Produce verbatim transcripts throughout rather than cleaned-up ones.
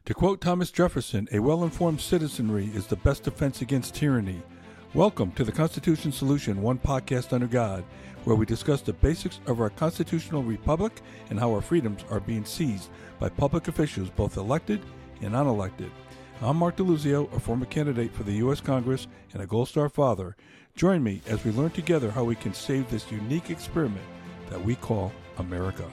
To quote Thomas Jefferson, a well-informed citizenry is the best defense against tyranny. Welcome to the Constitution Solution, one podcast under God, where we discuss the basics of our constitutional republic and how our freedoms are being seized by public officials, both elected and unelected. I'm Mark DeLuzio, a former candidate for the U S Congress and a Gold Star father. Join me as we learn together how we can save this unique experiment that we call America.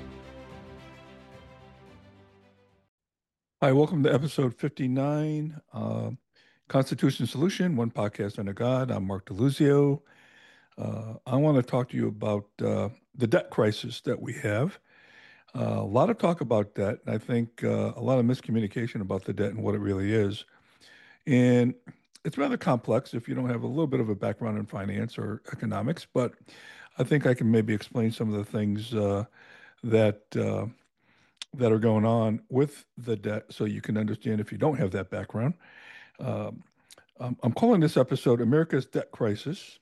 Hi, welcome to episode fifty-nine, uh, Constitution Solution, one podcast under God. I'm Mark DeLuzio. Uh, I want to talk to you about uh, the debt crisis that we have. Uh, a lot of talk about debt, and I think uh, a lot of miscommunication about the debt and what it really is. And it's rather complex if you don't have a little bit of a background in finance or economics, but I think I can maybe explain some of the things uh, that uh, that are going on with the debt so you can understand if you don't have that background. Um, I'm, I'm calling this episode America's Debt Crisis: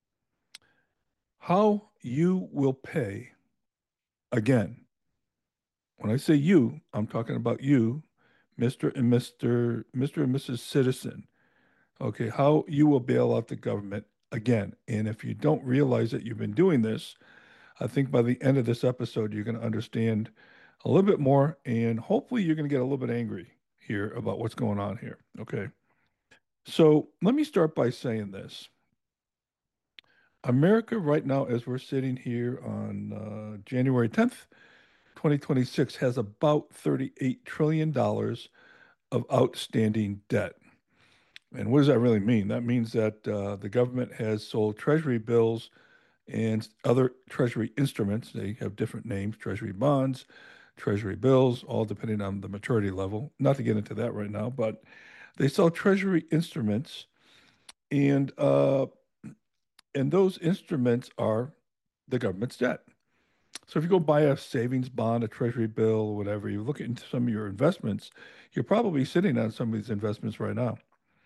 How You Will Pay Again. When I say you, I'm talking about you, Mister and Mister Mister and Missus Citizen. Okay, how you will bail out the government again. And if you don't realize that you've been doing this, I think by the end of this episode, you're going to understand a little bit more, and hopefully you're going to get a little bit angry here about what's going on here. Okay. So let me start by saying this. America right now, as we're sitting here on uh, January tenth, twenty twenty-six, has about thirty-eight trillion dollars of outstanding debt. And what does that really mean? That means that uh, the government has sold treasury bills and other treasury instruments. They have different names: treasury bonds, treasury bills, all depending on the maturity level. Not to get into that right now, but they sell treasury instruments, and uh, and those instruments are the government's debt. So if you go buy a savings bond, a treasury bill, whatever, you look into some of your investments, you're probably sitting on some of these investments right now.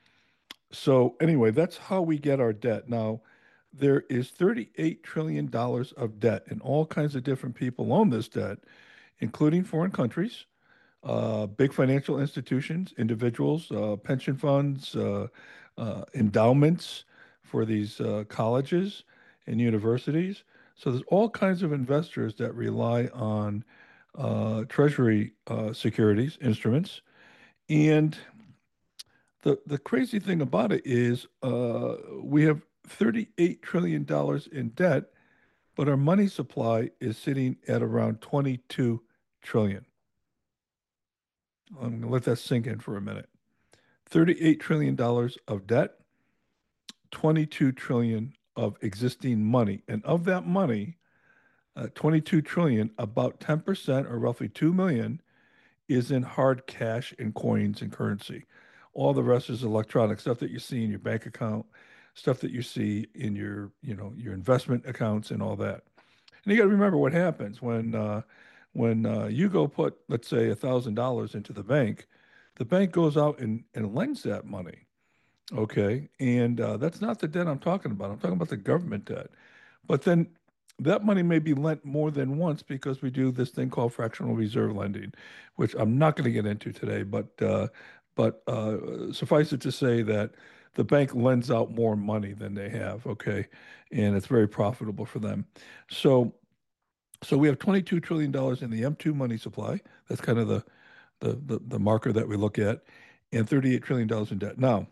So anyway, that's how we get our debt. Now, there is thirty-eight trillion dollars of debt, and all kinds of different people own this debt, including foreign countries, uh, big financial institutions, individuals, uh, pension funds, uh, uh, endowments for these uh, colleges and universities. So there's all kinds of investors that rely on uh, treasury uh, securities, instruments. And the, the crazy thing about it is uh, we have thirty-eight trillion dollars in debt, but our money supply is sitting at around twenty-two trillion dollars. I'm going to let that sink in for a minute. thirty-eight trillion dollars of debt, twenty-two trillion dollars of existing money. And of that money, uh, twenty-two trillion dollars, about ten percent or roughly two million is in hard cash and coins and currency. All the rest is electronic stuff that you see in your bank account, stuff that you see in your, you know, your investment accounts and all that. And you got to remember what happens when uh, when uh, you go put, let's say, a thousand dollars into the bank. The bank goes out and, and lends that money. Okay, and uh, that's not the debt I'm talking about. I'm talking about the government debt. But then that money may be lent more than once because we do this thing called fractional reserve lending, which I'm not going to get into today. But uh, but uh, suffice it to say that the bank lends out more money than they have. Okay, and it's very profitable for them. So so we have twenty-two trillion dollars in the M two money supply. That's kind of the the the, the marker that we look at, and thirty-eight trillion dollars in debt. Now,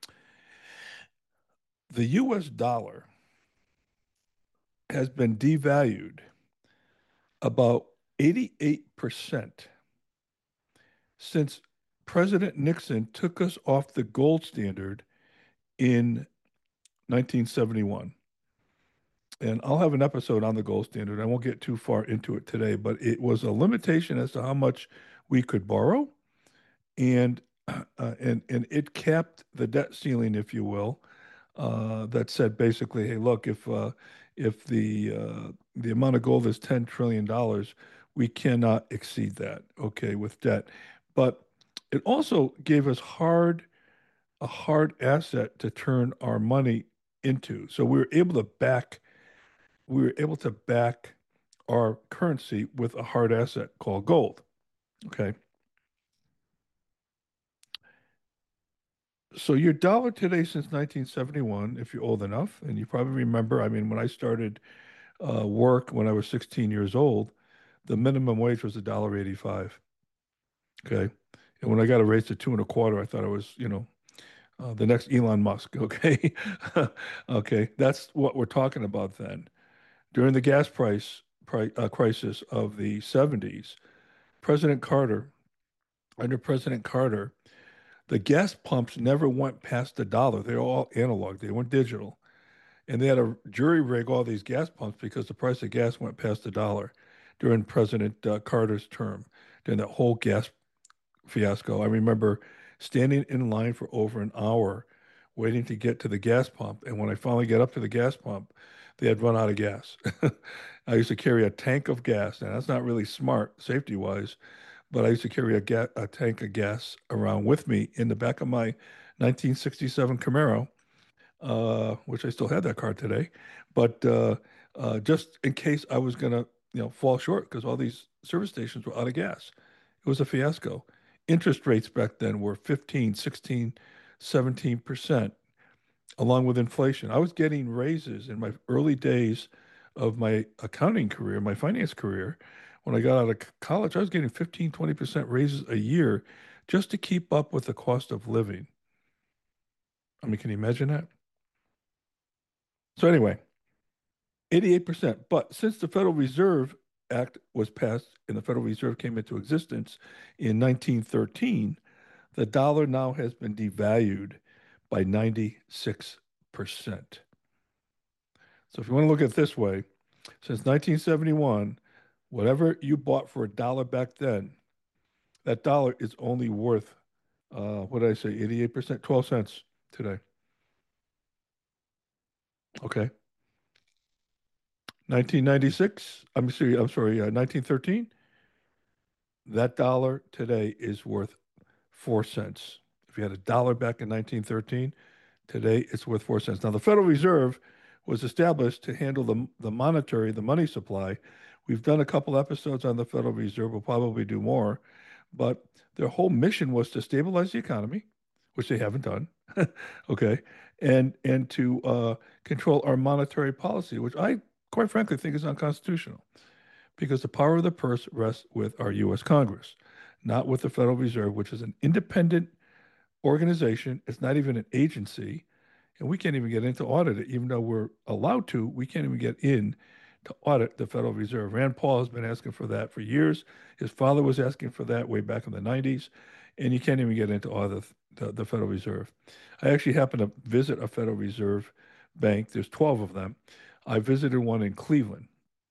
the U S dollar has been devalued about eighty-eight percent since President Nixon took us off the gold standard in nineteen seventy-one. And I'll have an episode on the gold standard. I won't get too far into it today, but it was a limitation as to how much we could borrow, and uh, and and it capped the debt ceiling, if you will, uh, that said basically, hey, look, if uh, if the uh, the amount of gold is ten trillion dollars, we cannot exceed that, okay, with debt. But it also gave us hard a hard asset to turn our money into. So we were able to back we were able to back our currency with a hard asset called gold. Okay. so your dollar today since nineteen seventy-one, if you're old enough, and you probably remember, I mean, when I started uh, work when I was sixteen years old, the minimum wage was a dollar eighty-five. Okay. And when I got a raise to two and a quarter, I thought I was, you know, uh, the next Elon Musk. Okay. Okay. That's what we're talking about then. During the gas price, price uh, crisis of the seventies, President Carter, under President Carter, the gas pumps never went past the dollar. They were all analog, they weren't digital. And they had to jury rig all these gas pumps because the price of gas went past the dollar during President uh, Carter's term, during that whole gas fiasco. I remember standing in line for over an hour waiting to get to the gas pump. And when I finally get up to the gas pump, they had run out of gas. I used to carry a tank of gas, and that's not really smart safety wise, but I used to carry a, ga- a tank of gas around with me in the back of my nineteen sixty-seven Camaro, uh, which I still had that car today, but uh, uh, just in case I was gonna, you know, fall short because all these service stations were out of gas. It was a fiasco. Interest rates back then were fifteen, sixteen, seventeen percent along with inflation. I was getting raises in my early days of my accounting career, my finance career. When I got out of c- college, I was getting fifteen, twenty percent raises a year just to keep up with the cost of living. I mean, can you imagine that? So anyway, eighty-eight percent. But since the Federal Reserve Act was passed and the Federal Reserve came into existence in nineteen thirteen, the dollar now has been devalued by ninety-six percent. So if you want to look at it this way, since nineteen seventy-one, whatever you bought for a dollar back then, that dollar is only worth, uh, what did I say, eighty-eight percent, twelve cents today. Okay. nineteen ninety-six, I'm sorry, I'm sorry, uh, nineteen thirteen, that dollar today is worth four cents. If you had a dollar back in nineteen thirteen, today it's worth four cents. Now, the Federal Reserve was established to handle the, the monetary, the money supply. We've done a couple episodes on the Federal Reserve. We'll probably do more. But their whole mission was to stabilize the economy, which they haven't done. Okay. And and to uh, control our monetary policy, which I quite frankly think is unconstitutional because the power of the purse rests with our U S. Congress, not with the Federal Reserve, which is an independent organization. It's not even an agency. And we can't even get into audit it, even though we're allowed to. We can't even get in to audit the Federal Reserve. Rand Paul has been asking for that for years. His father was asking for that way back in the nineties. And you can't even get into audit the, the Federal Reserve. I actually happened to visit a Federal Reserve bank. There's twelve of them. I visited one in Cleveland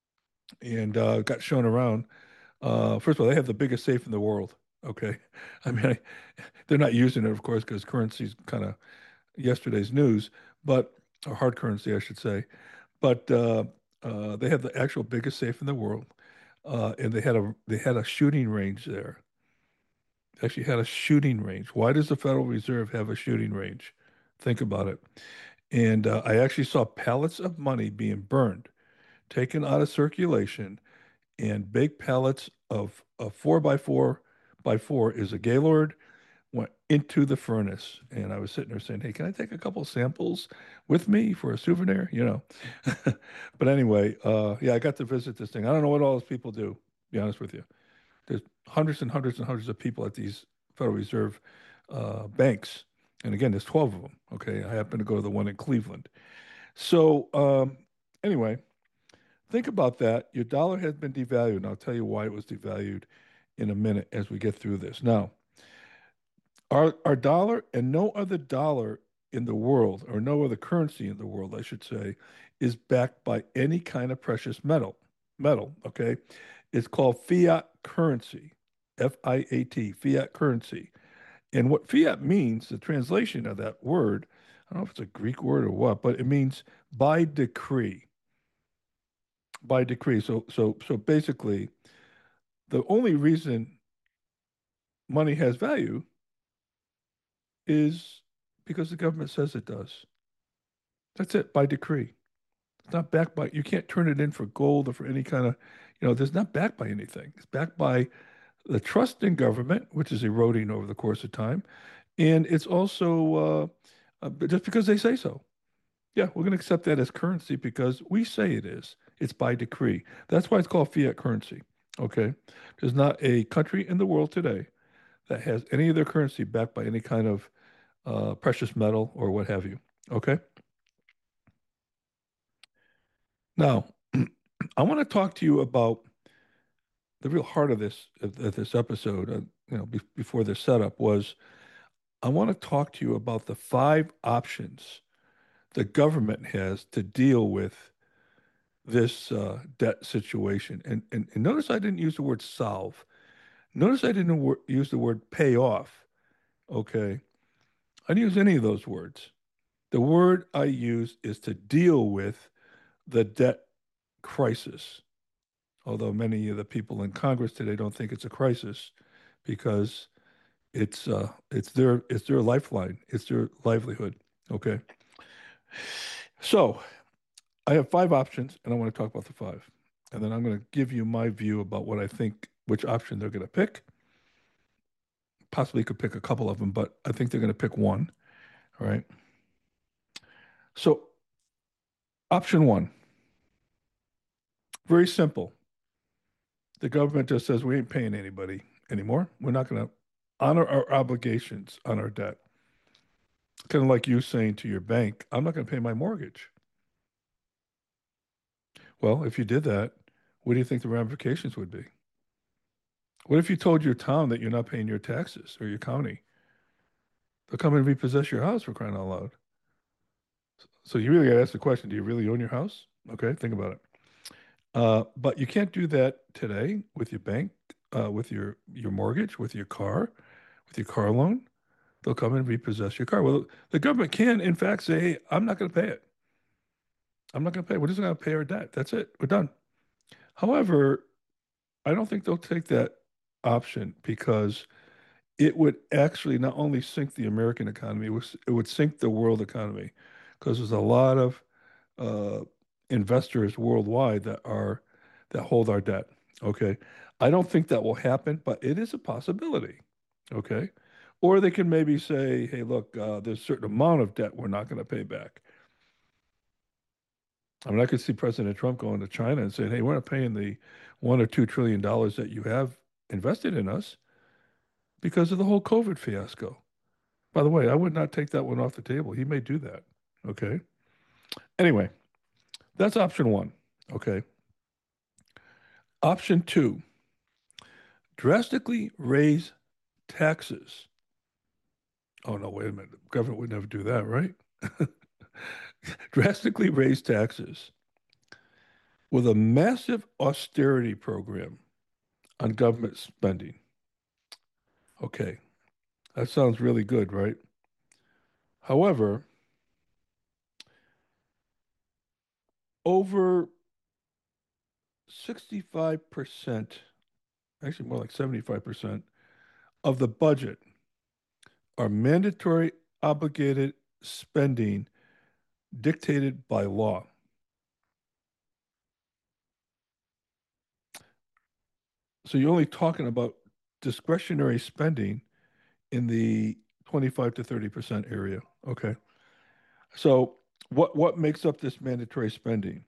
and uh, got shown around. Uh, first of all, they have the biggest safe in the world. Okay. I mean, I, they're not using it, of course, because currency's kind of yesterday's news, but or hard currency, I should say. But uh, uh, they have the actual biggest safe in the world, uh, and they had a they had a shooting range there. They actually had a shooting range. Why does the Federal Reserve have a shooting range? Think about it. And uh, I actually saw pallets of money being burned, taken out of circulation, and big pallets of a four by four by four is a Gaylord went into the furnace. And I was sitting there saying, "Hey, can I take a couple samples with me for a souvenir?" You know. But anyway, uh, yeah, I got to visit this thing. I don't know what all those people do, to be honest with you. There's hundreds and hundreds and hundreds of people at these Federal Reserve uh, banks. And again, there's twelve of them. Okay. I happen to go to the one in Cleveland. So, um, anyway, think about that. Your dollar has been devalued. And I'll tell you why it was devalued in a minute as we get through this. Now, our our dollar and no other dollar in the world, or no other currency in the world, I should say, is backed by any kind of precious metal. Metal, okay? It's called fiat currency, F I A T, fiat currency. And what fiat means, the translation of that word, I don't know if it's a Greek word or what, but it means by decree. By decree. So so so basically, the only reason money has value is because the government says it does. That's it, by decree. It's not backed by, you can't turn it in for gold or for any kind of, you know, there's not backed by anything. It's backed by the trust in government, which is eroding over the course of time, And it's also uh, uh, but just because they say so. Yeah, we're going to accept that as currency because we say it is. It's by decree. That's why it's called fiat currency. Okay. There's not a country in the world today that has any of their currency backed by any kind of uh, precious metal or what have you. Okay. Now, I want to talk to you about the real heart of this of, of this episode. Uh, you know, be, before the setup was I want to talk to you about the five options the government has to deal with this uh, debt situation. And, and and notice I didn't use the word solve. Notice I didn't wor use the word pay off. Okay, I didn't use any of those words. The word I use is to deal with the debt crisis. Although many of the people in Congress today don't think it's a crisis because it's uh, it's their it's their lifeline, it's their livelihood. Okay, so I have five options, and I want to talk about the five, and then I'm going to give you my view about what I think which option they're going to pick. Possibly could pick a couple of them, but I think they're going to pick one. All right. So option one, very simple. The government just says we ain't paying anybody anymore. We're not going to honor our obligations on our debt. Kind of like you saying to your bank, I'm not going to pay my mortgage. Well, if you did that, what do you think the ramifications would be? What if you told your town that you're not paying your taxes or your county? They'll come and repossess your house for crying out loud. So you really got to ask the question, do you really own your house? Okay, think about it. Uh, but you can't do that today with your bank, uh, with your your mortgage, with your car, with your car loan. They'll come and repossess your car. Well, the government can, in fact, say, hey, I'm not going to pay it. I'm not going to pay it. We're just going to pay our debt. That's it. We're done. However, I don't think they'll take that option because it would actually not only sink the American economy, it would, it would sink the world economy because there's a lot of uh, investors worldwide that are that hold our debt. Okay, I don't think that will happen, but it is a possibility. Okay, or they can maybe say, "Hey, look, uh, there's a certain amount of debt we're not going to pay back." I mean, I could see President Trump going to China and saying, "Hey, we're not paying the one or two trillion dollars that you have invested in us because of the whole COVID fiasco." By the way, I would not take that one off the table. He may do that. Okay. Anyway, that's option one. Okay. Option two, drastically raise taxes. Oh, no, wait a minute. The government would never do that, right? Drastically raise taxes with a massive austerity program on government spending. Okay, that sounds really good, right? However, over sixty-five percent, actually more like seventy-five percent of the budget are mandatory obligated spending dictated by law. So you're only talking about discretionary spending in the twenty-five to thirty percent area. Okay. So what what makes up this mandatory spending?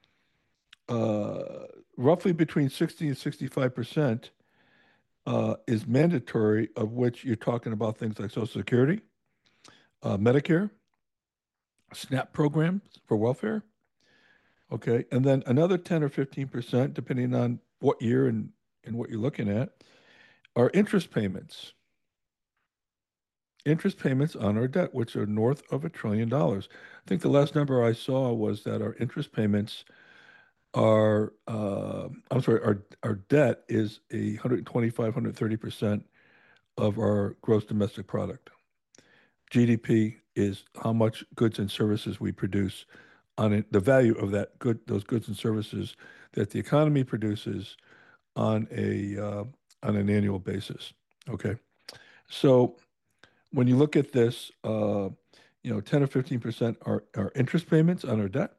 Uh, roughly between sixty and sixty-five percent uh, is mandatory, of which you're talking about things like Social Security, uh, Medicare, SNAP programs for welfare. Okay. And then another ten or fifteen percent, depending on what year and, and what you're looking at, are interest payments. Interest payments on our debt, which are north of a trillion dollars. I think the last number I saw was that our interest payments are, uh, I'm sorry, our our debt is a one hundred twenty-five, one hundred thirty percent of our gross domestic product. G D P is how much goods and services we produce on it, the value of that good, those goods and services that the economy produces on a uh, on an annual basis. Okay, so when you look at this, uh, you know, ten or fifteen percent are, are interest payments on our debt.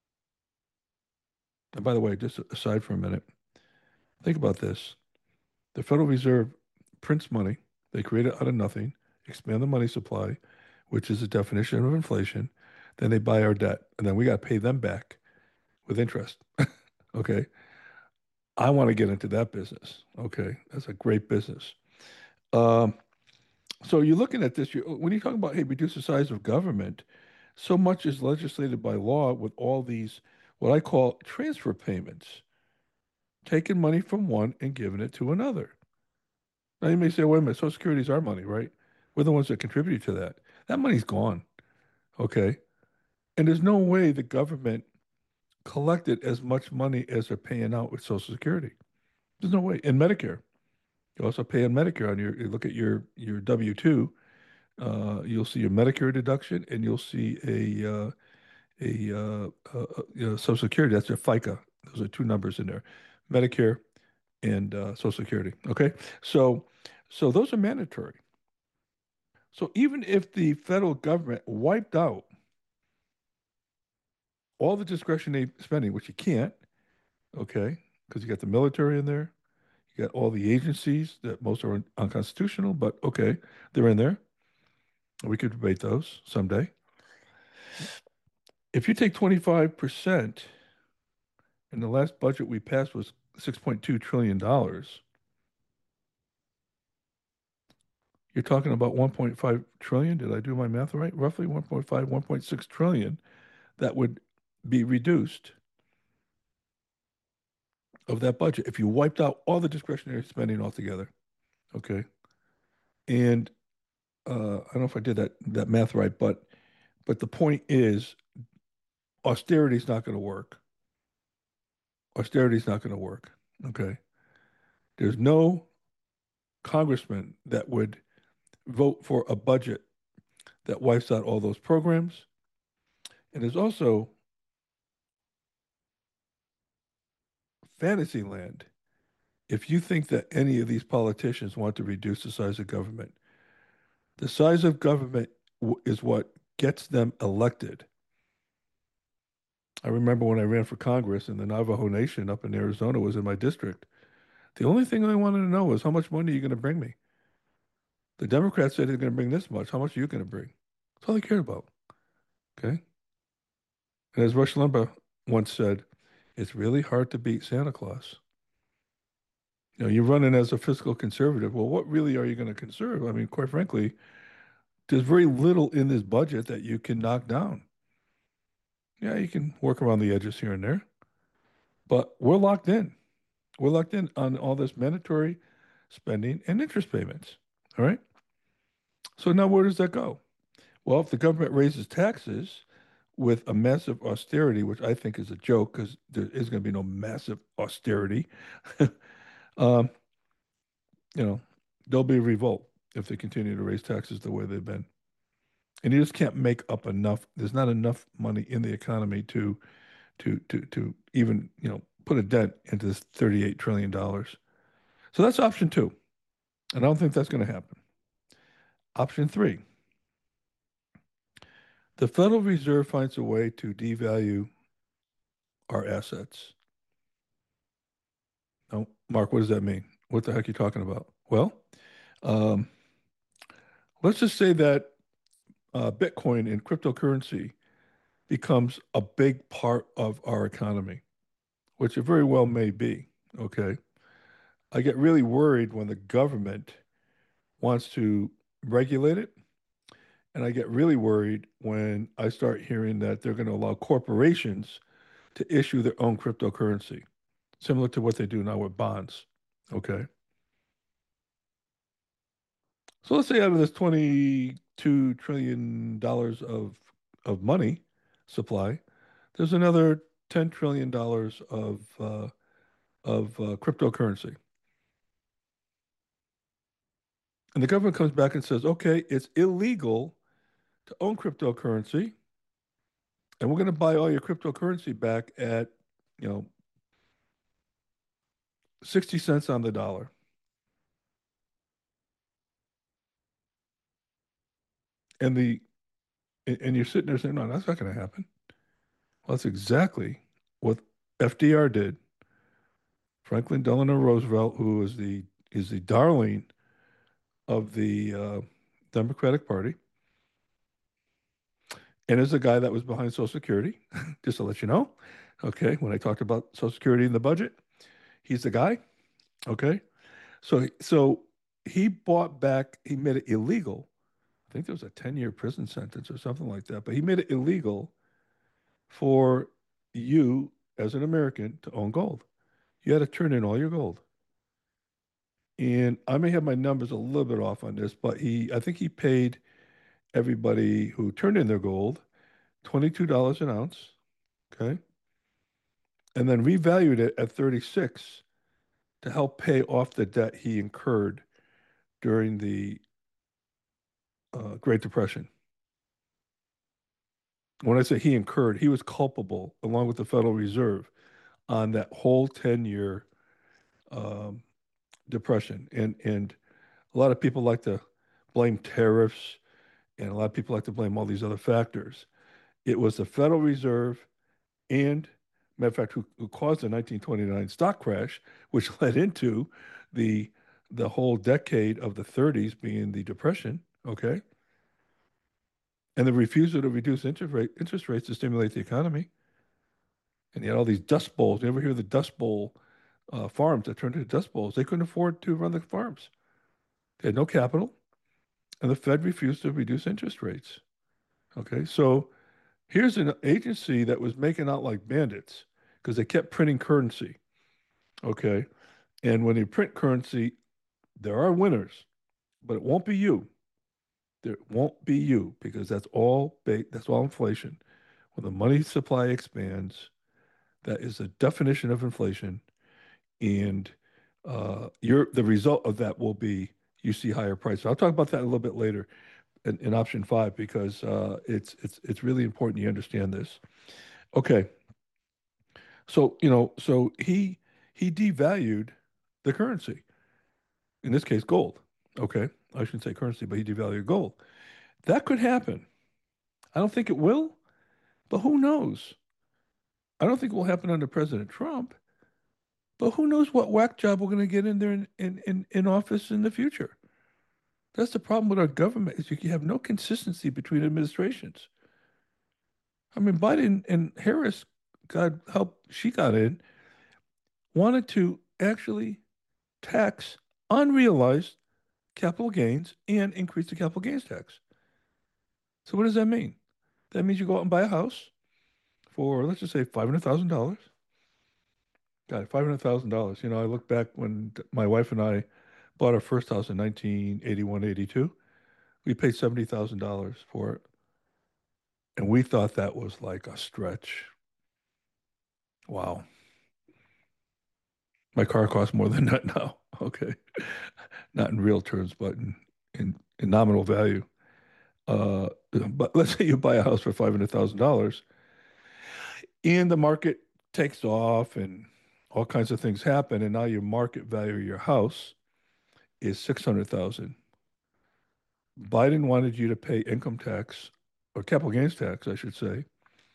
And by the way, just aside for a minute, think about this. The Federal Reserve prints money. They create it out of nothing. expand the money supply, which is a definition of inflation. Then they buy our debt, and then we got to pay them back with interest. Okay. I want to get into that business. Okay. That's a great business. Um, so you're looking at this, you when you're talking about, hey, reduce the size of government, so much is legislated by law with all these, what I call transfer payments, taking money from one and giving it to another. Now you may say, wait a minute, Social Security is our money, right? We're the ones that contribute to that. That money's gone. Okay. And there's no way the government collected as much money as they're paying out with Social Security. There's no way. And Medicare. You also pay on Medicare on your, you look at your your W two, uh, you'll see your Medicare deduction and you'll see a uh, a uh, uh, uh, you know, Social Security. That's your FICA. Those are two numbers in there, Medicare and uh, Social Security. Okay, so so those are mandatory. So even if the federal government wiped out all the discretionary spending, which you can't, okay, because you got the military in there, you got all the agencies that most are un- unconstitutional, but okay, they're in there. We could debate those someday. If you take twenty-five percent, and the last budget we passed was six point two trillion dollars, you're talking about one point five trillion. Did I do my math right? Roughly one point five, one point six trillion that would be reduced of that budget if you wiped out all the discretionary spending altogether. Okay. And uh, I don't know if I did that that math right, but but the point is austerity is not going to work. Austerity is not going to work. Okay. There's no congressman that would vote for a budget that wipes out all those programs. And there's also fantasy land. If you think that any of these politicians want to reduce the size of government, the size of government w- is what gets them elected. I remember when I ran for Congress and the Navajo Nation up in Arizona was in my district. The only thing I wanted to know was how much money are you going to bring me? The Democrats said they're going to bring this much. How much are you going to bring? That's all they cared about. Okay. And as Rush Limbaugh once said, it's really hard to beat Santa Claus. You know, you're running as a fiscal conservative. Well, what really are you going to conserve? I mean, quite frankly, there's very little in this budget that you can knock down. Yeah, you can work around the edges here and there, but we're locked in. We're locked in on all this mandatory spending and interest payments. All right. So now where does that go? Well, if the government raises taxes with a massive austerity, which I think is a joke because there is going to be no massive austerity, um, you know, there'll be a revolt if they continue to raise taxes the way they've been. And you just can't make up enough. There's not enough money in the economy to to to to even, you know, put a dent into this thirty-eight trillion dollars. So that's option two. And I don't think that's going to happen. Option three, the Federal Reserve finds a way to devalue our assets. Now, Mark, what does that mean? What the heck are you talking about? Well, um, let's just say that uh, Bitcoin and cryptocurrency becomes a big part of our economy, which it very well may be. Okay. I get really worried when the government wants to regulate it. And I get really worried when I start hearing that they're going to allow corporations to issue their own cryptocurrency, similar to what they do now with bonds. Okay. So let's say out of this twenty-two trillion dollars of of money supply, there's another ten trillion dollars of uh, of uh, cryptocurrency. And the government comes back and says, okay, it's illegal to own cryptocurrency, and we're going to buy all your cryptocurrency back at, you know, sixty cents on the dollar. And the and you're sitting there saying, no, that's not going to happen. Well, that's exactly what F D R did. Franklin Delano Roosevelt, who is the is the darling of the uh, Democratic Party, and is the guy that was behind Social Security, just to let you know. Okay, when I talked about Social Security in the budget, he's the guy. Okay, so so he bought back. He made it illegal. I think there was a ten-year prison sentence or something like that. But he made it illegal for you as an American to own gold. You had to turn in all your gold. And I may have my numbers a little bit off on this, but he, I think he paid everybody who turned in their gold twenty-two dollars an ounce. Okay. And then revalued it at thirty-six to help pay off the debt he incurred during the uh, Great Depression. When I say he incurred, he was culpable along with the Federal Reserve on that whole ten year um, depression. And, and a lot of people like to blame tariffs, and a lot of people like to blame all these other factors. It was the Federal Reserve and, matter of fact, who, who caused the nineteen twenty-nine stock crash, which led into the the whole decade of the thirties being the Depression. Okay, and the refusal to reduce interest rate interest rates to stimulate the economy. And you had all these dust bowls. You ever hear the dust bowl uh, farms that turned into dust bowls? They couldn't afford to run the farms. They had no capital, and the Fed refused to reduce interest rates. Okay, so here's an agency that was making out like bandits because they kept printing currency. Okay, and when you print currency, there are winners, but it won't be you. There won't be you because that's all ba- that's all inflation. When the money supply expands, that is the definition of inflation, and uh, your the result of that will be you see higher prices. I'll talk about that a little bit later in, in option five because uh, it's it's it's really important you understand this. Okay, so you know, so he he devalued the currency, in this case, gold. Okay, I shouldn't say currency, but he devalued gold. That could happen. I don't think it will, but who knows? I don't think it will happen under President Trump, but who knows what whack job we're going to get in there in, in, in, in office in the future. That's the problem with our government is you have no consistency between administrations. I mean, Biden and Harris, God help, she got in, wanted to actually tax unrealized capital gains and increase the capital gains tax. So what does that mean? That means you go out and buy a house for, let's just say, five hundred thousand dollars. God, five hundred thousand dollars. You know, I look back when my wife and I bought our first house in nineteen eighty-one, eighty-two. We paid seventy thousand dollars for it. And we thought that was like a stretch. Wow. My car costs more than that now. Okay. Not in real terms, but in, in, in nominal value. Uh, but let's say you buy a house for five hundred thousand dollars and the market takes off and all kinds of things happen. And now your market value of your house is six hundred thousand. Biden wanted you to pay income tax or capital gains tax, I should say,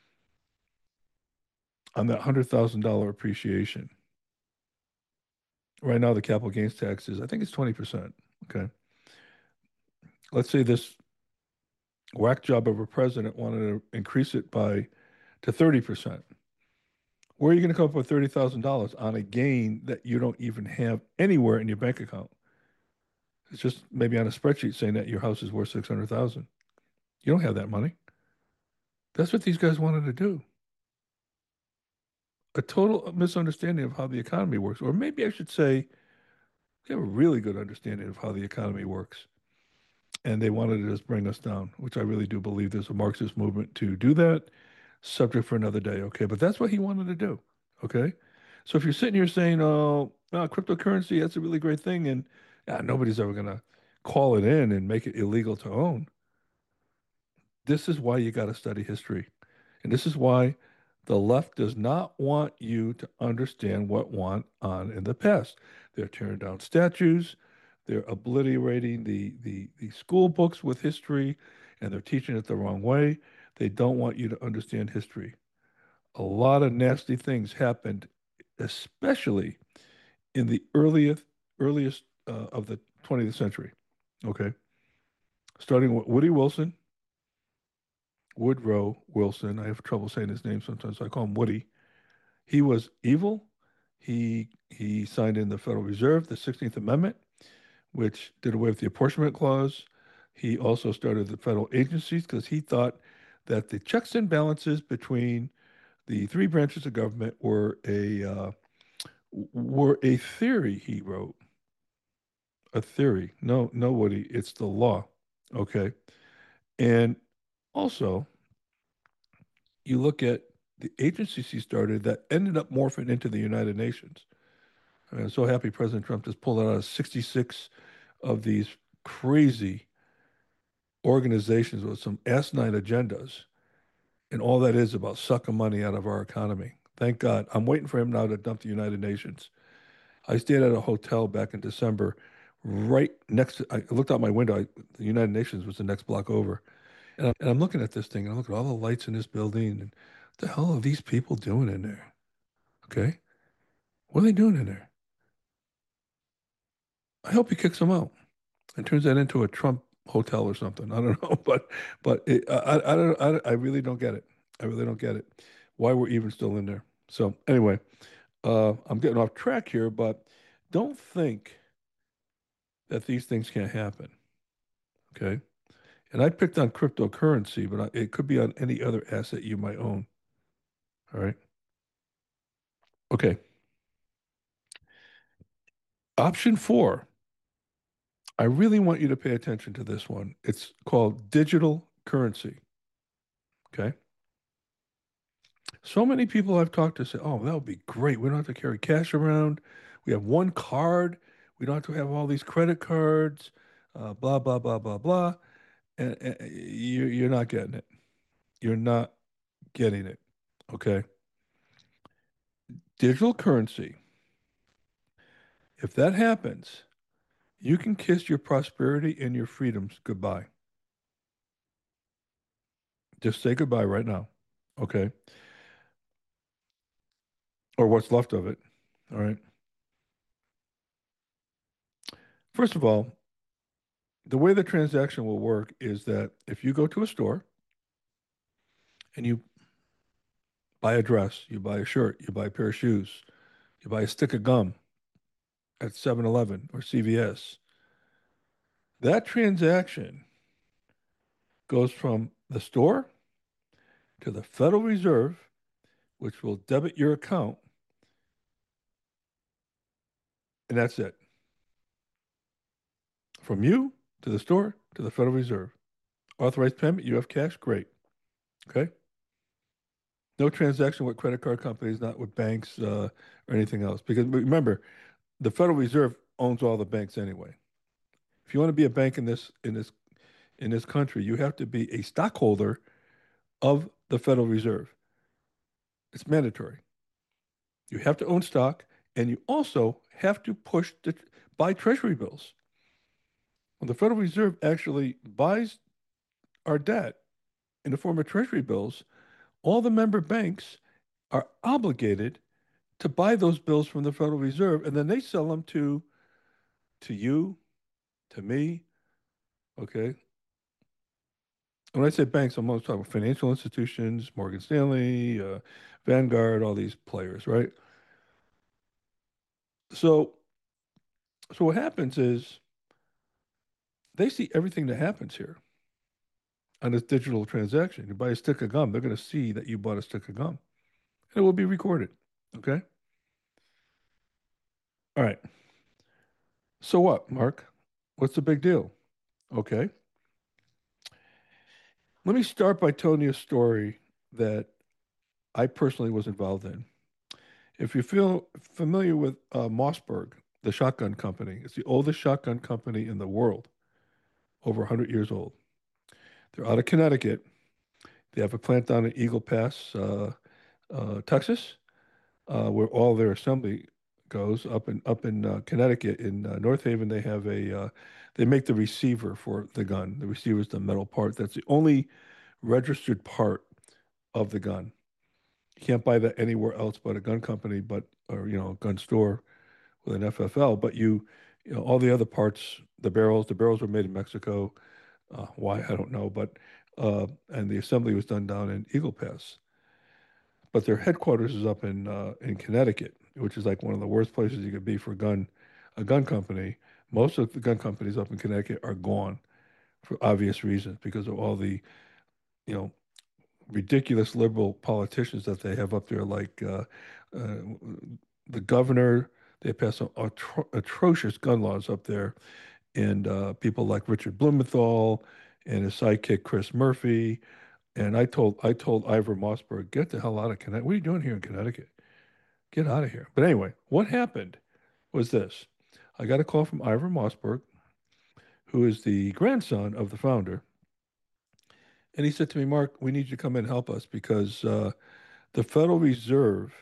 on that one hundred thousand dollars appreciation. Right now, the capital gains tax is, I think it's twenty percent. Okay. Let's say this whack job of a president wanted to increase it by to thirty percent. Where are you going to come up with thirty thousand dollars on a gain that you don't even have anywhere in your bank account? It's just maybe on a spreadsheet saying that your house is worth six hundred thousand. You don't have that money. That's what these guys wanted to do. A total misunderstanding of how the economy works. Or maybe I should say, they have a really good understanding of how the economy works. And they wanted to just bring us down, which I really do believe there's a Marxist movement to do that. Subject for another day, okay? But that's what he wanted to do, okay? So if you're sitting here saying, oh, uh, cryptocurrency, that's a really great thing, and uh, nobody's ever going to call it in and make it illegal to own, this is why you got to study history. And this is why the left does not want you to understand what went on in the past. They're tearing down statues, they're obliterating the, the, the school books with history, and they're teaching it the wrong way. They don't want you to understand history. A lot of nasty things happened, especially in the earliest earliest uh, of the twentieth century. Okay. starting with Woody Wilson, Woodrow Wilson. I have trouble saying his name sometimes, so I call him Woody. He was evil. He he signed in the Federal Reserve, the sixteenth Amendment, which did away with the apportionment clause. He also started the federal agencies because he thought that the checks and balances between the three branches of government were a uh, were a theory. He wrote a theory. No, no, Woody, it's the law. Okay, and also you look at the agencies he started that ended up morphing into the United Nations. I mean, I'm so happy President Trump just pulled out sixty-six of these crazy organizations with some asinine agendas, and all that is about sucking money out of our economy. Thank God. I'm waiting for him now to dump the United Nations. I stayed at a hotel back in December, right next to, I looked out my window. I, the United Nations was the next block over. And I'm, and I'm looking at this thing, and I look at all the lights in this building, and what the hell are these people doing in there? Okay. What are they doing in there? I hope he kicks them out and turns that into a Trump hotel or something. I don't know, but but it, I, I don't I, I really don't get it. I really don't get it. Why we're even still in there. So anyway, uh, I'm getting off track here, but don't think that these things can't happen. Okay. And I picked on cryptocurrency, but I, it could be on any other asset you might own. All right. Okay. Option four. I really want you to pay attention to this one. It's called digital currency. Okay. So many people I've talked to say, oh, that would be great. We don't have to carry cash around. We have one card. We don't have to have all these credit cards, uh, blah, blah, blah, blah, blah. And, and you, you're not getting it. You're not getting it. Okay. Digital currency, if that happens, you can kiss your prosperity and your freedoms goodbye. Just say goodbye right now. Okay. Or what's left of it. All right. First of all, the way the transaction will work is that if you go to a store and you buy a dress, you buy a shirt, you buy a pair of shoes, you buy a stick of gum at Seven Eleven or C V S, that transaction goes from the store to the Federal Reserve, which will debit your account, and that's it. From you to the store to the Federal Reserve. Authorized payment, you have cash, great. Okay. No transaction with credit card companies, not with banks uh, or anything else. Because remember, the Federal Reserve owns all the banks anyway. If you want to be a bank in this in this in this country, you have to be a stockholder of the Federal Reserve. It's mandatory. You have to own stock, and you also have to push to buy Treasury bills. When the Federal Reserve actually buys our debt in the form of Treasury bills, all the member banks are obligated to buy those bills from the Federal Reserve, and then they sell them to to you, to me. Okay. When I say banks, I'm also talking about financial institutions, Morgan Stanley, uh, Vanguard, all these players, right? So, so what happens is they see everything that happens here on this digital transaction. You buy a stick of gum, they're going to see that you bought a stick of gum, and it will be recorded. Okay. All right. So what, Mark? What's the big deal? Okay. Let me start by telling you a story that I personally was involved in. If you feel familiar with uh, Mossberg, the shotgun company, it's the oldest shotgun company in the world, over one hundred years old. They're out of Connecticut. They have a plant down in Eagle Pass, uh, uh, Texas, uh, where all their assembly goes. Up in up in uh, Connecticut, in uh, North Haven, they have a uh, they make the receiver for the gun. The receiver is the metal part. That's the only registered part of the gun. You can't buy that anywhere else but a gun company, but or you know, a gun store with an F F L. But you, you know, all the other parts, the barrels, the barrels were made in Mexico. Uh, why, I don't know, but uh, and the assembly was done down in Eagle Pass. But their headquarters is up in uh, in Connecticut, which is like one of the worst places you could be for gun a gun company. Most of the gun companies up in Connecticut are gone for obvious reasons because of all the, you know, ridiculous liberal politicians that they have up there, like uh, uh, the governor. They pass some atro atrocious gun laws up there, and uh, people like Richard Blumenthal and his sidekick Chris Murphy. And I told I told Ivor Mossberg, get the hell out of Connecticut. What are you doing here in Connecticut? Get out of here. But anyway, what happened was this. I got a call from Ivor Mossberg, who is the grandson of the founder, and he said to me, Mark, we need you to come in and help us because uh, the Federal Reserve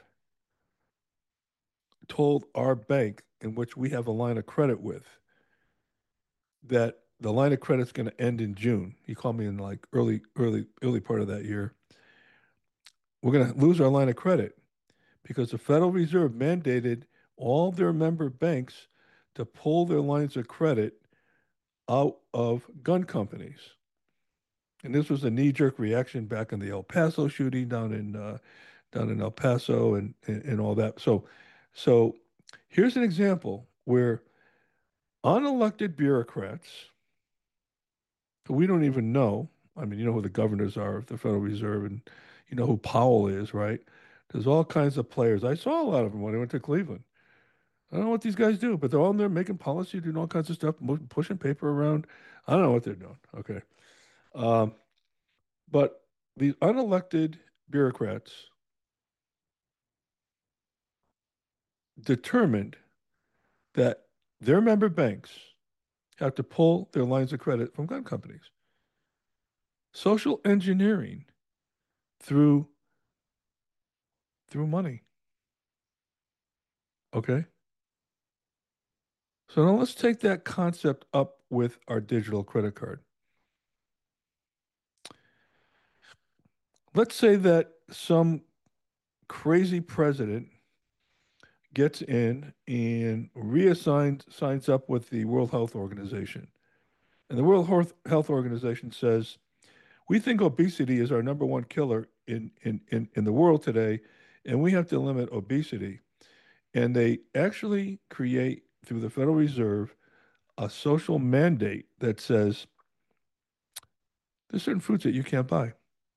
told our bank, in which we have a line of credit with, that the line of credit's going to end in June. He called me in like early, early, early part of that year. We're going to lose our line of credit because the Federal Reserve mandated all their member banks to pull their lines of credit out of gun companies. And this was a knee-jerk reaction back in the El Paso shooting down in uh, down in El Paso and, and and all that. So, so here's an example where unelected bureaucrats who we don't even know. I mean, you know who the governors are of the Federal Reserve, and you know who Powell is, right? There's all kinds of players. I saw a lot of them when I went to Cleveland. I don't know what these guys do, but they're all in there making policy, doing all kinds of stuff, pushing paper around. I don't know what they're doing. Okay. Um, but these unelected bureaucrats determined that their member banks have to pull their lines of credit from gun companies. Social engineering through through money. Okay. So now let's take that concept up with our digital credit card. Let's say that some crazy president gets in and reassigns signs up with the World Health Organization. And the World Health Organization says, we think obesity is our number one killer in, in, in, in the world today, and we have to limit obesity. And they actually create, through the Federal Reserve, a social mandate that says there's certain foods that you can't buy.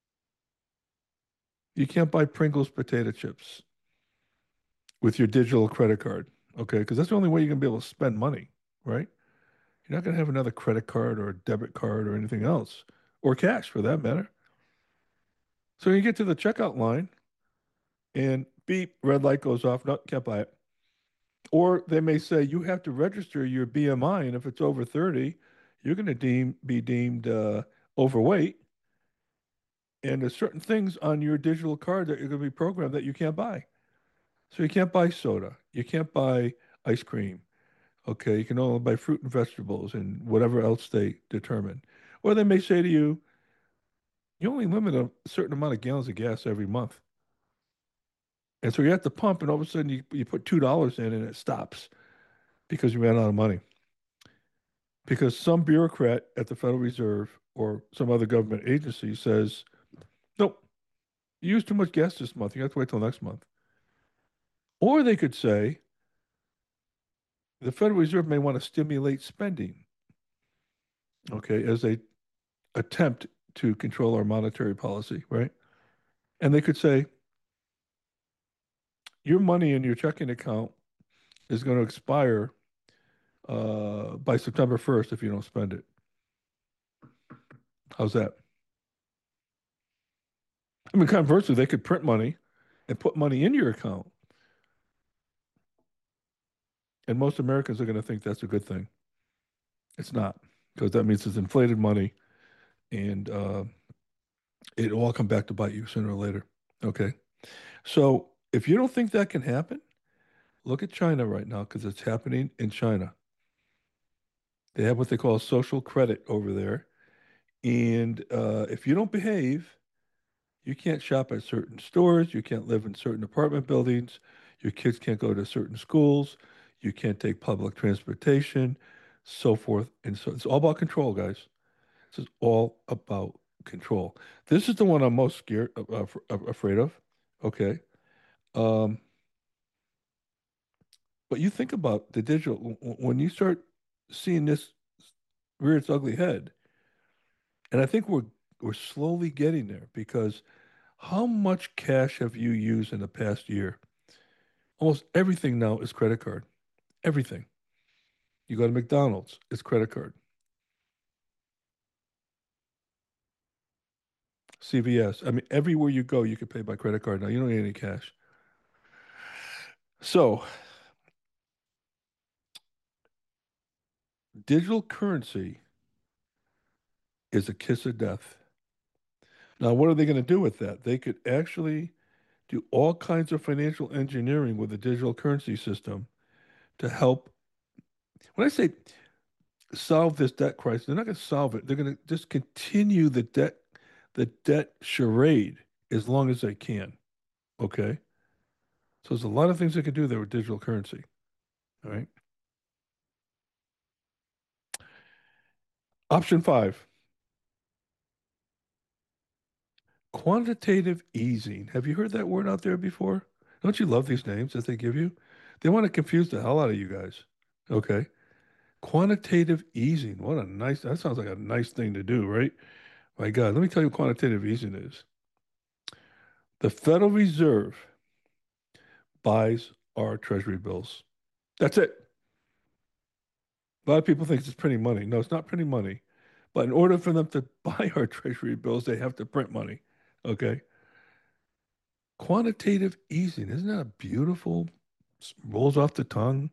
You can't buy Pringles potato chips with your digital credit card, okay? Because that's the only way you're going to be able to spend money, right? You're not going to have another credit card or a debit card or anything else, or cash for that matter. So you get to the checkout line and beep, red light goes off. No, can't buy it. Or they may say you have to register your B M I, and if it's over thirty, you're going to deem be deemed uh, overweight. And there's certain things on your digital card that you're going to be programmed that you can't buy. So you can't buy soda. You can't buy ice cream. Okay, you can only buy fruit and vegetables and whatever else they determine. Or they may say to you, you only limit a certain amount of gallons of gas every month. And so you're at the pump, and all of a sudden you, you put two dollars in and it stops because you ran out of money. Because some bureaucrat at the Federal Reserve or some other government agency says, nope, you used too much gas this month. You have to wait till next month. Or they could say the Federal Reserve may want to stimulate spending, okay, as they attempt to control our monetary policy, right? And they could say, your money in your checking account is going to expire uh, by September first if you don't spend it. How's that? I mean, conversely, they could print money and put money in your account. And most Americans are going to think that's a good thing. It's not, because that means it's inflated money and uh, it'll all come back to bite you sooner or later. Okay. So if you don't think that can happen, look at China right now because it's happening in China. They have what they call social credit over there. And uh, if you don't behave, you can't shop at certain stores. You can't live in certain apartment buildings. Your kids can't go to certain schools. You can't take public transportation, so forth. And so it's all about control, guys. This is all about control. This is the one I'm most scared, uh, uh, uh, afraid of. Okay. Um, but you think about the digital, w- w- when you start seeing this rear its ugly head, and I think we're we're slowly getting there because how much cash have you used in the past year? Almost everything now is credit card. Everything. You go to McDonald's, it's credit card. C V S. I mean, everywhere you go, you can pay by credit card now. You don't need any cash. So, digital currency is a kiss of death. Now, what are they going to do with that? They could actually do all kinds of financial engineering with a digital currency system to help. When I say solve this debt crisis, they're not going to solve it. They're going to just continue the debt, the debt charade as long as they can. Okay. So there's a lot of things they can do there with digital currency. All right. Option five, quantitative easing. Have you heard that word out there before? Don't you love these names that they give you? They want to confuse the hell out of you guys. Okay. Quantitative easing. What a nice, that sounds like a nice thing to do, right? My God, let me tell you what quantitative easing is. The Federal Reserve buys our treasury bills. That's it. A lot of people think it's printing money. No, it's not printing money. But in order for them to buy our treasury bills, they have to print money. Okay. Quantitative easing. Isn't that a beautiful, rolls off the tongue?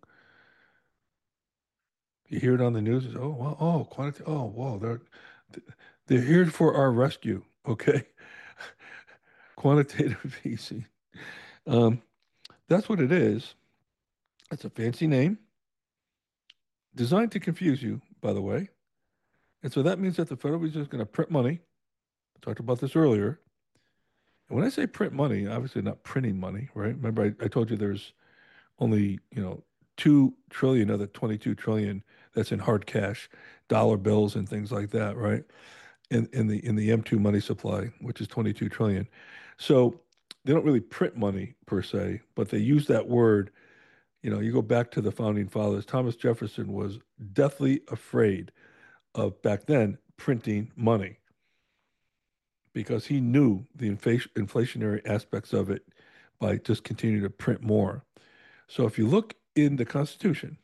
You hear it on the news. It's, oh, wow, oh, quantitative. Oh, wow. They're, they're here for our rescue. Okay. Quantitative easing. Um, that's what it is. It's a fancy name designed to confuse you, by the way. And so that means that the Federal Reserve is going to print money. I talked about this earlier. And when I say print money, obviously not printing money, right? Remember, I, I told you there's only, you know, two trillion of the twenty-two trillion that's in hard cash, dollar bills and things like that, right? In in the in the M two money supply, which is twenty-two trillion. So they don't really print money per se, but they use that word. You know, you go back to the founding fathers. Thomas Jefferson was deathly afraid of back then printing money because he knew the inflation, inflationary aspects of it by just continuing to print more. So if you look in the Constitution,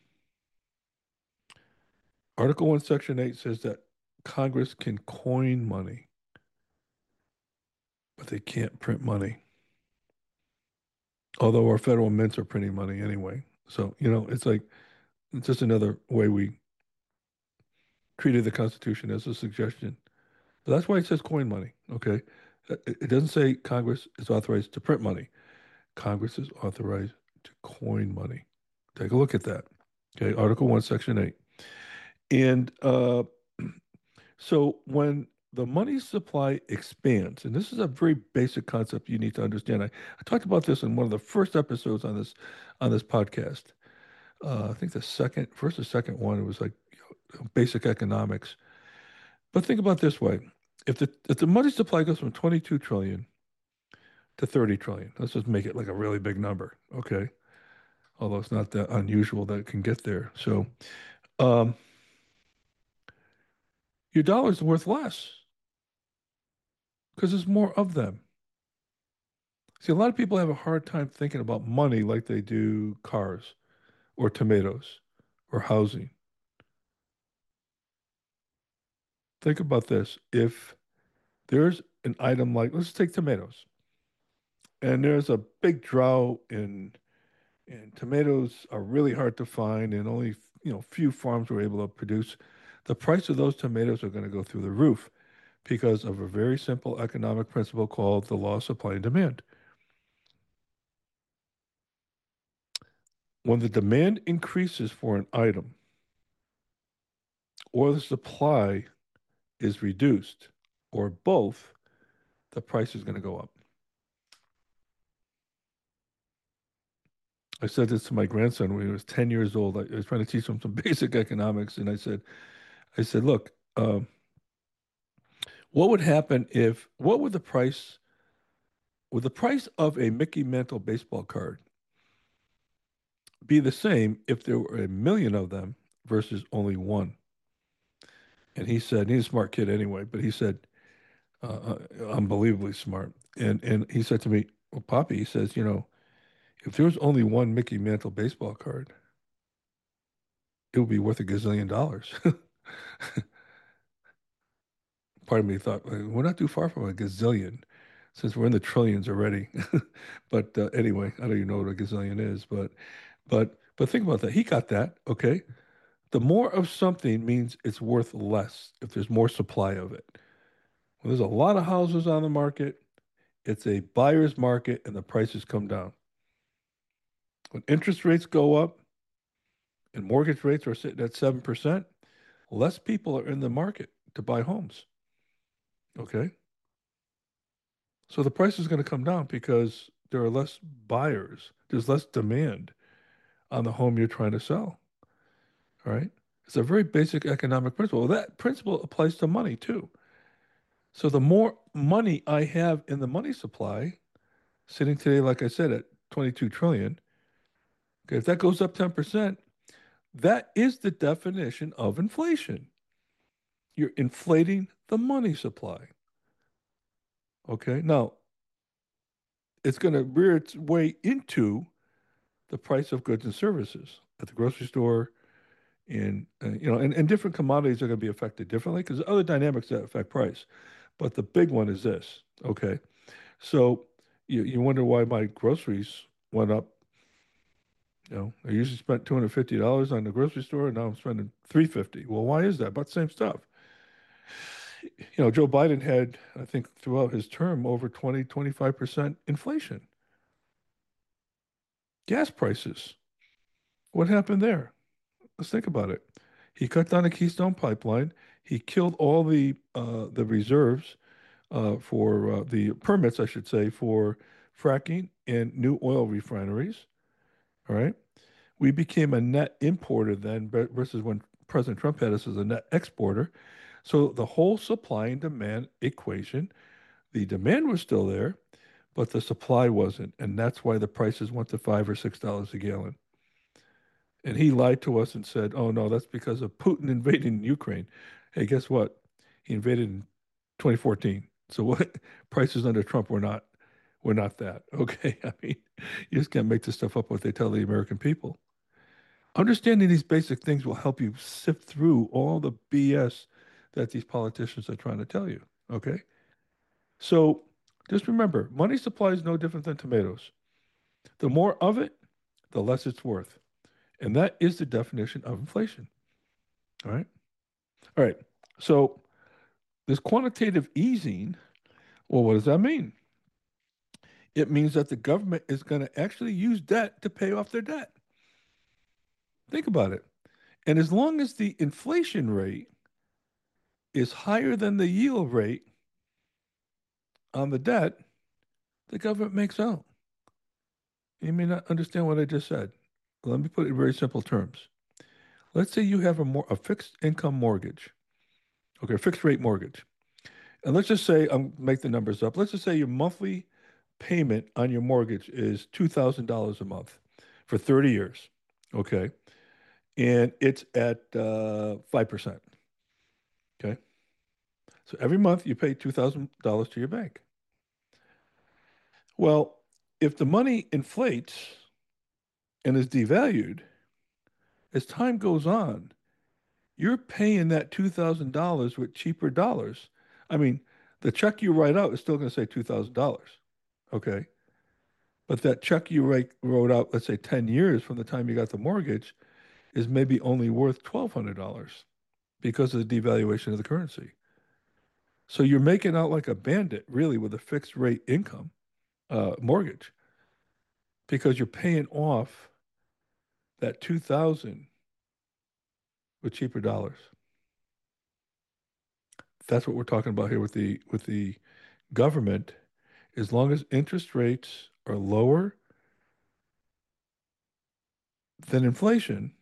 Article one, Section eight says that Congress can coin money, but they can't print money. Although our federal mints are printing money anyway. So, you know, it's like, it's just another way we treated the Constitution as a suggestion. But that's why it says coin money, okay? It it doesn't say Congress is authorized to print money. Congress is authorized to coin money. Take a look at that. Okay, Article one, Section eight. And uh, so when the money supply expands, and this is a very basic concept you need to understand. I, I talked about this in one of the first episodes on this on this podcast. Uh, I think the second, first or second one, it was like you know, basic economics. But think about it this way: if the if the money supply goes from twenty-two trillion to thirty trillion, let's just make it like a really big number, okay? Although it's not that unusual that it can get there. So um, your dollar's worth less because there's more of them. See, a lot of people have a hard time thinking about money like they do cars or tomatoes or housing. Think about this. If there's an item like, let's take tomatoes, and there's a big drought and and tomatoes are really hard to find and only, you know, few farms were able to produce, the price of those tomatoes are going to go through the roof because of a very simple economic principle called the law of supply and demand. When the demand increases for an item or the supply is reduced, or both, the price is going to go up. I said this to my grandson when he was ten years old. I, I was trying to teach him some basic economics, and I said, I said, look, um, What would happen if, what would the price, would the price of a Mickey Mantle baseball card be the same if there were a million of them versus only one? And he said, he's a smart kid anyway, but he said, uh, uh, unbelievably smart. And and he said to me, well, Poppy, he says, you know, if there was only one Mickey Mantle baseball card, it would be worth a gazillion dollars. Part of me thought, "Well, we're not too far from a gazillion since we're in the trillions already." But uh, anyway, I don't even know what a gazillion is, but but but think about that. He got that, okay? The more of something means it's worth less if there's more supply of it. When there's a lot of houses on the market, it's a buyer's market and the prices come down. When interest rates go up and mortgage rates are sitting at seven percent, less people are in the market to buy homes. Okay. So the price is going to come down because there are less buyers. There's less demand on the home you're trying to sell. All right. It's a very basic economic principle. That principle applies to money too. So the more money I have in the money supply, sitting today, like I said, at twenty-two trillion, okay, if that goes up ten percent, that is the definition of inflation. You're inflating the money supply. Okay. Now, it's going to rear its way into the price of goods and services at the grocery store, and uh, you know, and, and different commodities are going to be affected differently because other dynamics that affect price. But the big one is this. Okay. So you, you wonder why my groceries went up. You know, I usually spent two hundred fifty dollars on the grocery store, and now I'm spending three hundred fifty dollars. Well, why is that? About the same stuff. You know, Joe Biden had, I think, throughout his term, over twenty, twenty-five percent inflation. Gas prices. What happened there? Let's think about it. He cut down the Keystone Pipeline. He killed all the uh, the reserves uh, for uh, the permits, I should say, for fracking and new oil refineries. All right. We became a net importer then versus when President Trump had us as a net exporter. So the whole supply and demand equation, the demand was still there, but the supply wasn't. And that's why the prices went to five or six dollars a gallon. And he lied to us and said, oh, no, that's because of Putin invading Ukraine. Hey, guess what? He invaded in twenty fourteen. So what prices under Trump were not were not that. Okay. I mean, you just can't make this stuff up what they tell the American people. Understanding these basic things will help you sift through all the B S that these politicians are trying to tell you. Okay. So just remember, money supply is no different than tomatoes. The more of it, the less it's worth. And that is the definition of inflation. All right. All right. So this quantitative easing, well, what does that mean? It means that the government is going to actually use debt to pay off their debt. Think about it. And as long as the inflation rate is higher than the yield rate on the debt, the government makes out. You may not understand what I just said. Let me put it in very simple terms. Let's say you have a, more, a fixed income mortgage, okay, a fixed rate mortgage. And let's just say, I'm make the numbers up. Let's just say your monthly payment on your mortgage is two thousand dollars a month for thirty years. Okay. And it's at uh, five percent. Okay. So every month you pay two thousand dollars to your bank. Well, if the money inflates and is devalued, as time goes on, you're paying that two thousand dollars with cheaper dollars. I mean, the check you write out is still going to say two thousand dollars. Okay. But that check you write, wrote out, let's say ten years from the time you got the mortgage, is maybe only worth twelve hundred dollars because of the devaluation of the currency. So you're making out like a bandit, really, with a fixed rate income uh, mortgage because you're paying off that two thousand with cheaper dollars. That's what we're talking about here with the with the government. As long as interest rates are lower than inflation,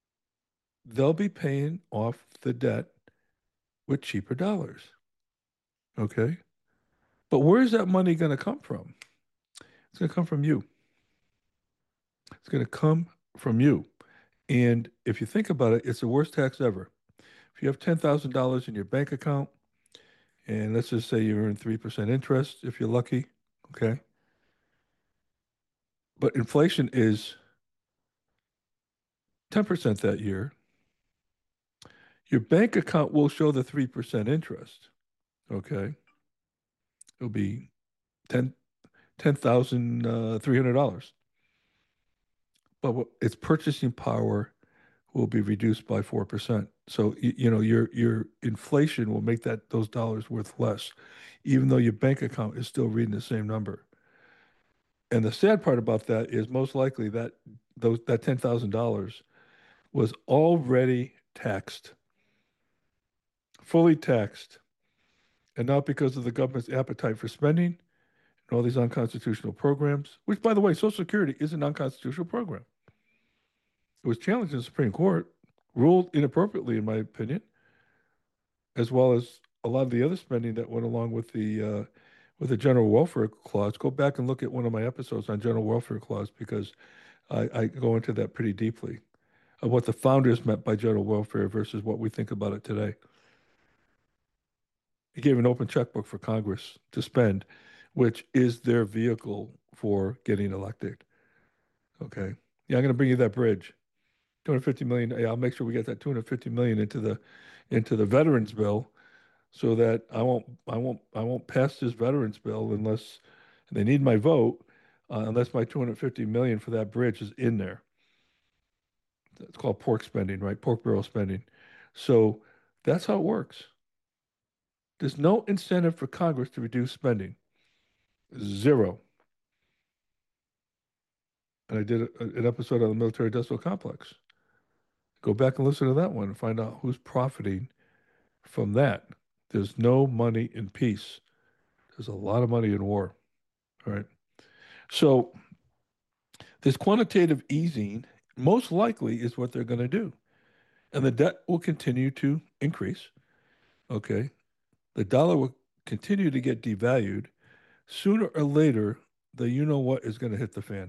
they'll be paying off the debt with cheaper dollars. Okay. But where's that money going to come from? It's going to come from you. It's going to come from you. And if you think about it, it's the worst tax ever. If you have ten thousand dollars in your bank account, and let's just say you earn three percent interest if you're lucky, okay? But inflation is ten percent that year. Your bank account will show the three percent interest, okay? It'll be ten ten thousand uh, three hundred dollars. But what, its purchasing power will be reduced by four percent. So you, you know your your inflation will make that those dollars worth less, even though your bank account is still reading the same number. And the sad part about that is most likely that those that ten thousand dollars was already taxed, fully taxed, and not because of the government's appetite for spending and all these unconstitutional programs. Which, by the way, Social Security is an unconstitutional program. It was challenged in the Supreme Court, ruled inappropriately, in my opinion, as well as a lot of the other spending that went along with the uh, with the general welfare clause. Go back and look at one of my episodes on general welfare clause because I, I go into that pretty deeply of what the founders meant by general welfare versus what we think about it today. He gave an open checkbook for Congress to spend, which is their vehicle for getting elected. Okay. Yeah, I'm going to bring you that bridge. two hundred fifty million. Yeah, I'll make sure we get that two hundred fifty million into the into the veterans bill so that I won't I won't I won't pass this veterans bill unless they need my vote, uh, unless my two hundred fifty million for that bridge is in there. It's called pork spending, right? Pork barrel spending. So that's how it works. There's no incentive for Congress to reduce spending. Zero. And I did a, an episode on the military industrial complex. Go back and listen to that one and find out who's profiting from that. There's no money in peace. There's a lot of money in war. All right. So this quantitative easing most likely is what they're going to do. And the debt will continue to increase. Okay. The dollar will continue to get devalued. Sooner or later, the you know what is going to hit the fan.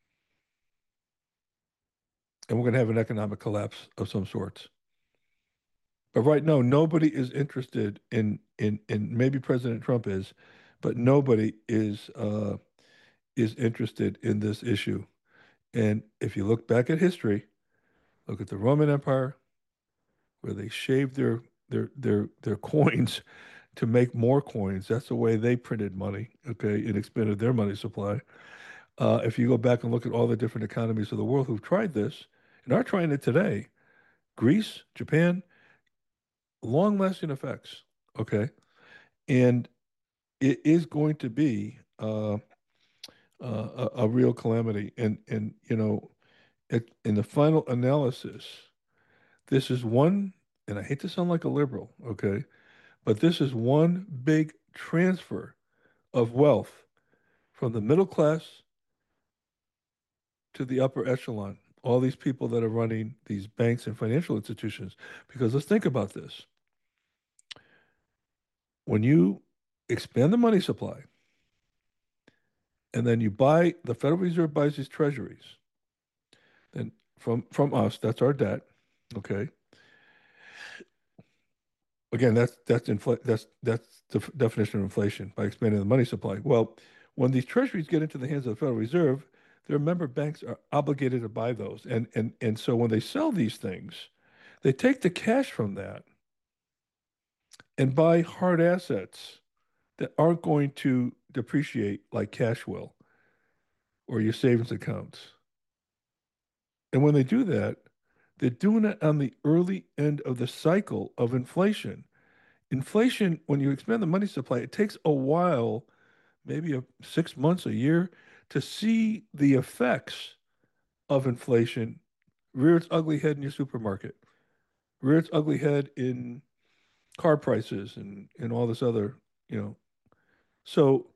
And we're going to have an economic collapse of some sorts. But right now, nobody is interested in in in maybe President Trump is, but nobody is uh, is interested in this issue. And if you look back at history, look at the Roman Empire, where they shaved their their their their coins to make more coins. That's the way they printed money, okay, and expanded their money supply. Uh, if you go back and look at all the different economies of the world who've tried this and are trying it today, Greece, Japan, long-lasting effects, okay, and it is going to be uh, uh, a, a real calamity. And and you know, it, in the final analysis, this is one, and I hate to sound like a liberal, okay, but this is one big transfer of wealth from the middle class to the upper echelon. All these people that are running these banks and financial institutions. Because let's think about this. When you expand the money supply and then you buy, the Federal Reserve buys these treasuries, then from from us, that's our debt. Okay. Again, that's that's infl that's that's the f- definition of inflation by expanding the money supply. Well, when these treasuries get into the hands of the Federal Reserve, their member banks are obligated to buy those. And and and so when they sell these things, they take the cash from that and buy hard assets that aren't going to depreciate like cash will or your savings accounts. And when they do that, they're doing it on the early end of the cycle of inflation. Inflation, when you expand the money supply, it takes a while, maybe a, six months, a year, to see the effects of inflation rear its ugly head in your supermarket, rear its ugly head in car prices and, and all this other, you know. So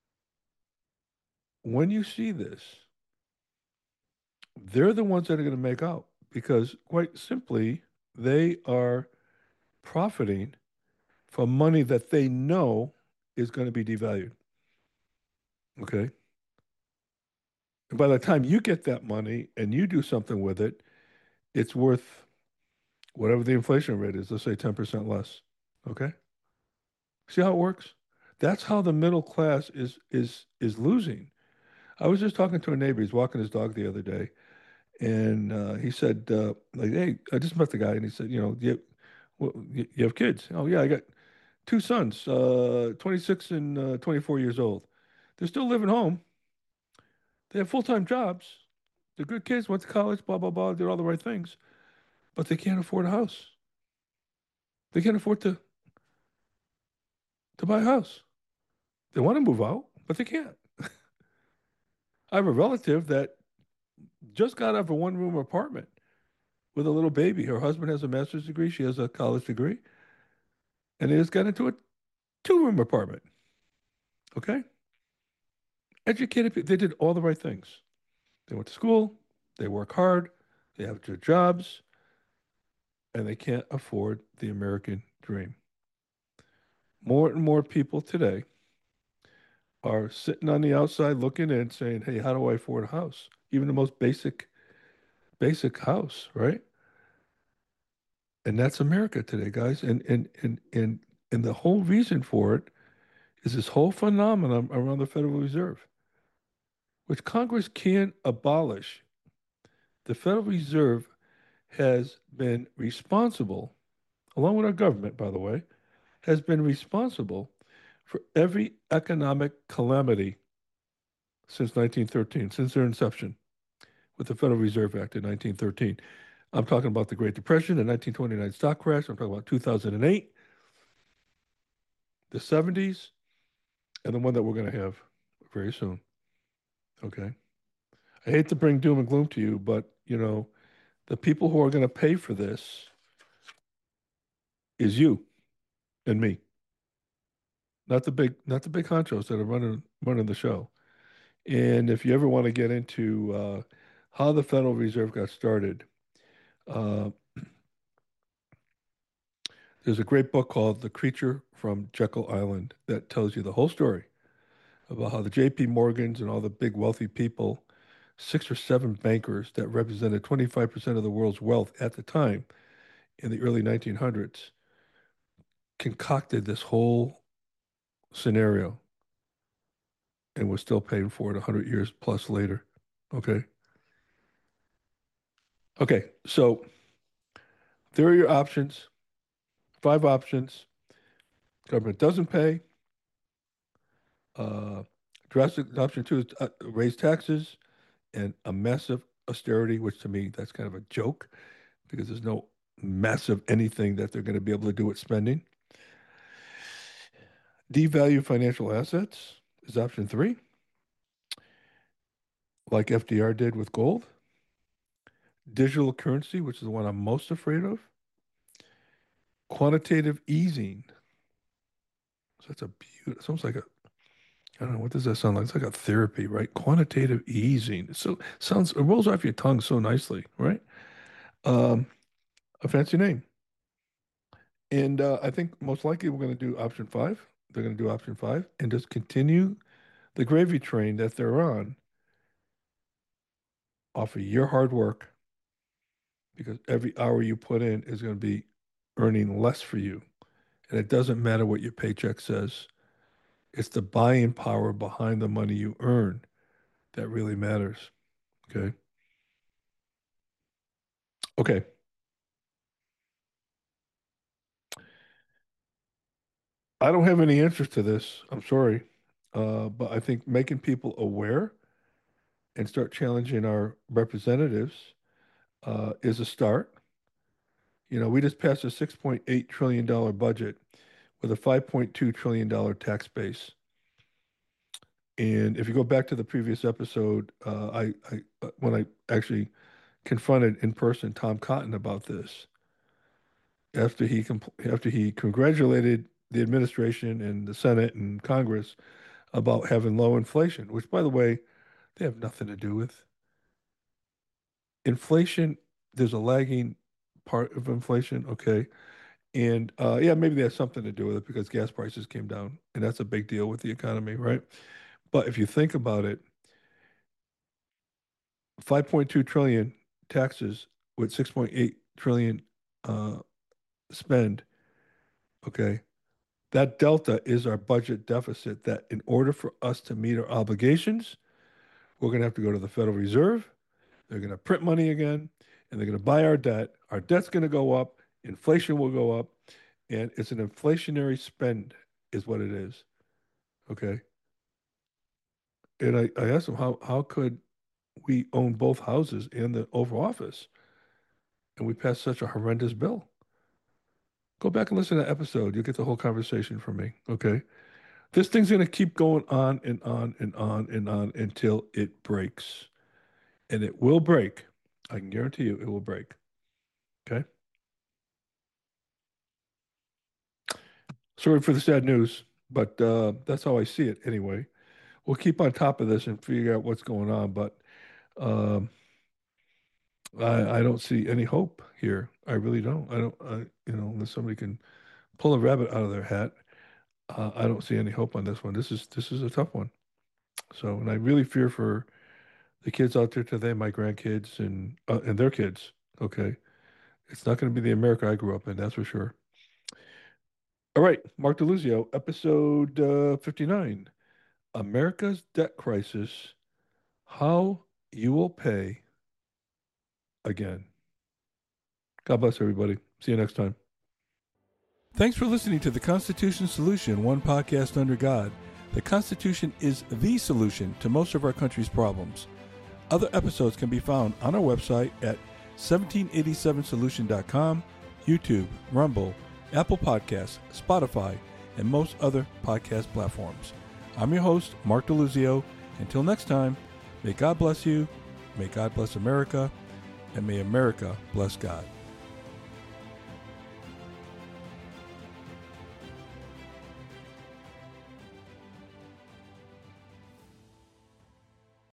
when you see this, they're the ones that are going to make out because, quite simply, they are profiting from money that they know. is going to be devalued. Okay. And by the time you get that money and you do something with it, it's worth whatever the inflation rate is, let's say ten percent less. Okay. See how it works? That's how the middle class is is is losing. I was just talking to a neighbor. He's walking his dog the other day, and uh, he said, uh, like, hey, I just met the guy, and he said, you know, you, well, you, you have kids? Oh, yeah, I got two sons, uh, twenty-six and uh, twenty-four years old. They're still living home. They have full-time jobs. They're good kids, went to college, blah, blah, blah, did all the right things, but they can't afford a house. They can't afford to to buy a house. They want to move out, but they can't. I have a relative that just got out of a one-room apartment with a little baby. Her husband has a master's degree. She has a college degree. And they just got into a two-room apartment. Okay? Educated people. They did all the right things. They went to school. They work hard. They have good jobs. And they can't afford the American dream. More and more people today are sitting on the outside looking in saying, hey, how do I afford a house? Even the most basic, basic house, right? And that's America today, guys. And and and and and the whole reason for it is this whole phenomenon around the Federal Reserve, which Congress can't abolish. The Federal Reserve has been responsible, along with our government, by the way, has been responsible for every economic calamity since nineteen thirteen, since their inception with the Federal Reserve Act in nineteen thirteen. I'm talking about the Great Depression, the nineteen twenty-nine stock crash. I'm talking about two thousand eight, the seventies, and the one that we're going to have very soon. Okay. I hate to bring doom and gloom to you, but you know, the people who are going to pay for this is you and me, not the big, not the big honchos that are running running the show. And if you ever want to get into uh, how the Federal Reserve got started, uh, there's a great book called The Creature from Jekyll Island that tells you the whole story about how the J P Morgans and all the big wealthy people, six or seven bankers that represented twenty-five percent of the world's wealth at the time in the early nineteen hundreds, concocted this whole scenario and was still paying for it one hundred years plus later. Okay. Okay. So there are your options, five options. Government doesn't pay. Uh, drastic option two is uh, raise taxes and a massive austerity, which to me, that's kind of a joke because there's no massive anything that they're going to be able to do with spending. Devalue financial assets is option three, like F D R did with gold. Digital currency, which is the one I'm most afraid of. Quantitative easing. So that's a beautiful, sounds like a, I don't know, what does that sound like? It's like a therapy, right? Quantitative easing. So sounds, it rolls off your tongue so nicely, right? Um, a fancy name. And uh, I think most likely we're going to do option five. They're going to do option five and just continue the gravy train that they're on off of your hard work because every hour you put in is going to be earning less for you. And it doesn't matter what your paycheck says. It's the buying power behind the money you earn that really matters. Okay. Okay. I don't have any answers to this. I'm sorry. Uh, but I think making people aware and start challenging our representatives uh, is a start. You know, we just passed a six point eight trillion dollars budget with a five point two trillion dollars tax base. And if you go back to the previous episode, uh, I, I uh, when I actually confronted in person Tom Cotton about this, after he compl- after he congratulated the administration and the Senate and Congress about having low inflation, which by the way, they have nothing to do with. Inflation, there's a lagging part of inflation, okay? And uh, yeah, maybe that has something to do with it because gas prices came down, and that's a big deal with the economy, right? But if you think about it, five point two trillion taxes with six point eight trillion uh, spend, okay? That delta is our budget deficit that in order for us to meet our obligations, we're going to have to go to the Federal Reserve. They're going to print money again, and they're going to buy our debt. Our debt's going to go up. Inflation will go up. And it's an inflationary spend is what it is. Okay. And I, I asked him, how, how could we own both houses and the Oval Office? And we passed such a horrendous bill. Go back and listen to that episode. You'll get the whole conversation from me. Okay. This thing's going to keep going on and on and on and on until it breaks. And it will break. I can guarantee you it will break. Okay. Sorry for the sad news, but uh, that's how I see it anyway. We'll keep on top of this and figure out what's going on, but um, I, I don't see any hope here. I really don't. I don't, I, you know, unless somebody can pull a rabbit out of their hat, uh, I don't see any hope on this one. This is this is a tough one. So, and I really fear for the kids out there today, my grandkids and uh, and their kids. Okay, it's not going to be the America I grew up in, that's for sure. All right, Mark DeLuzio, episode uh, fifty-nine, America's Debt Crisis, How You Will Pay Again. God bless everybody. See you next time. Thanks for listening to the Constitution Solution, one podcast under God. The Constitution is the solution to most of our country's problems. Other episodes can be found on our website at seventeen eighty-seven solution dot com, YouTube, Rumble, Apple Podcasts, Spotify, and most other podcast platforms. I'm your host, Mark DeLuzio. Until next time, may God bless you, may God bless America, and may America bless God.